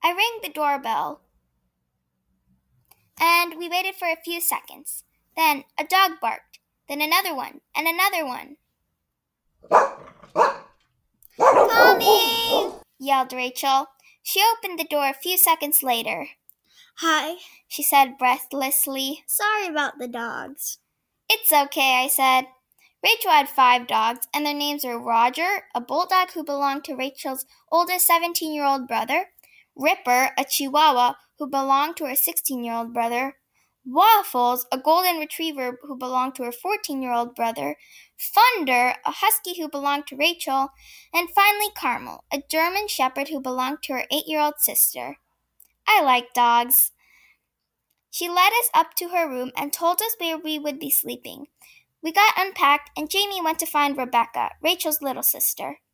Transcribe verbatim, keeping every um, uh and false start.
I rang the doorbell, and we waited for a few seconds. Then a dog barked, then another one, and another one. "Coming!" yelled Rachel. She opened the door a few seconds later. "Hi," she said breathlessly. "Sorry about the dogs." "It's okay," I said. Rachel had five dogs, and their names were Roger, a bulldog who belonged to Rachel's oldest seventeen-year-old brother, Ripper, a Chihuahua who belonged to her sixteen-year-old brother, Waffles, a golden retriever who belonged to her fourteen-year-old brother, Thunder, a husky who belonged to Rachel, and finally Carmel, a German shepherd who belonged to her eight-year-old sister. I like dogs. She led us up to her room and told us where we would be sleeping. We got unpacked, and Jamie went to find Rebecca, Rachel's little sister.